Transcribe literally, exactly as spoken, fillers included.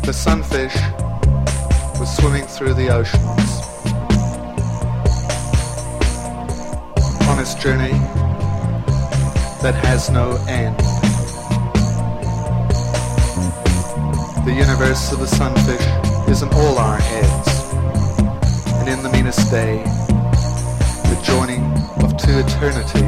The sunfish was swimming through the oceans on its journey that has no end. The universe of the sunfish is in all our heads, and in the meanest day, the joining of two eternities